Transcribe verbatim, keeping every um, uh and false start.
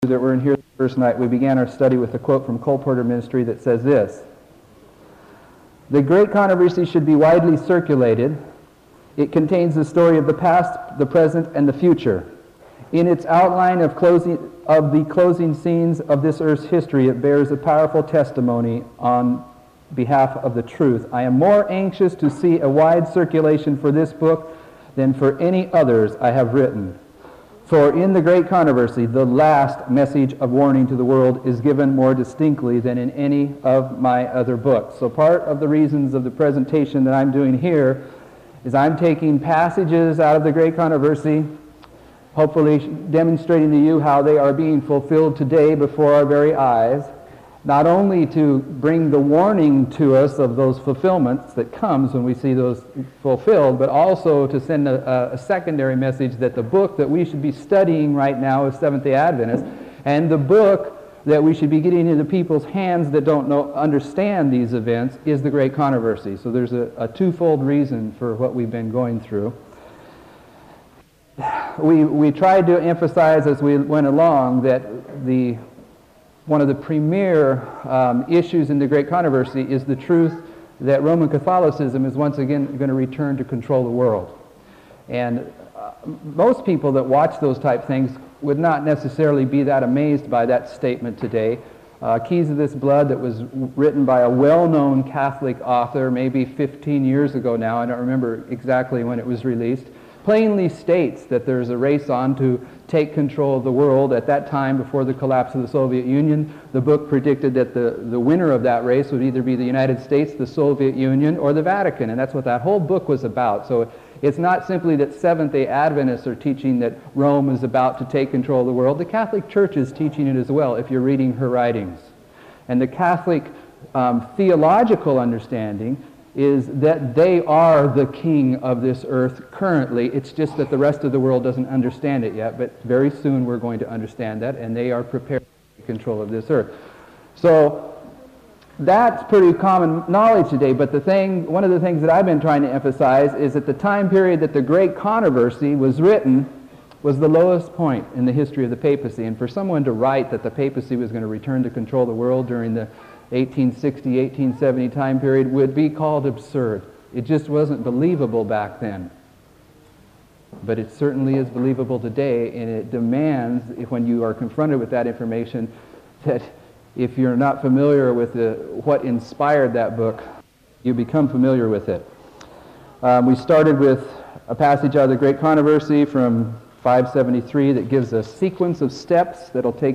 that were in here the first night, we began our study with a quote from Colporteur Ministry that says this: "The great controversy should be widely circulated. It contains the story of the past, the present, and the future. In its outline of closing of the closing scenes of this earth's history, it bears a powerful testimony on behalf of the truth. I am more anxious to see a wide circulation for this book than for any others I have written. For in the great controversy, the last message of warning to the world is given more distinctly than in any of my other books." So part of the reasons of the presentation that I'm doing here is I'm taking passages out of the great controversy, hopefully demonstrating to you how they are being fulfilled today before our very eyes, not only to bring the warning to us of those fulfillments that comes when we see those fulfilled, but also to send a, a secondary message that the book that we should be studying right now is Seventh-day Adventists, and the book that we should be getting into people's hands that don't know, understand these events is the Great Controversy. So there's a, a twofold reason for what we've been going through. We, we tried to emphasize as we went along that the one of the premier um, issues in the Great Controversy is the truth that Roman Catholicism is once again going to return to control the world. And uh, most people that watch those type things would not necessarily be that amazed by that statement today. Uh, Keys of This Blood, that was written by a well-known Catholic author maybe fifteen years ago now, I don't remember exactly when it was released, plainly states that there's a race on to take control of the world. At that time, before the collapse of the Soviet Union, the book predicted that the, the winner of that race would either be the United States, the Soviet Union, or the Vatican, and that's what that whole book was about. So it's not simply that Seventh-day Adventists are teaching that Rome is about to take control of the world. The Catholic Church is teaching it as well, if you're reading her writings. And the Catholic um, theological understanding is that they are the king of this earth currently. It's just that the rest of the world doesn't understand it yet, but very soon we're going to understand that, and they are prepared to take control of this earth. So that's pretty common knowledge today, but the thing, one of the things that I've been trying to emphasize is that the time period that the Great Controversy was written was the lowest point in the history of the papacy. And for someone to write that the papacy was going to return to control the world during the eighteen sixty, eighteen seventy time period would be called absurd. It just wasn't believable back then. But it certainly is believable today, and it demands, if when you are confronted with that information, that if you're not familiar with the, what inspired that book, you become familiar with it. Um, we started with a passage out of the Great Controversy from five seventy-three that gives a sequence of steps that'll take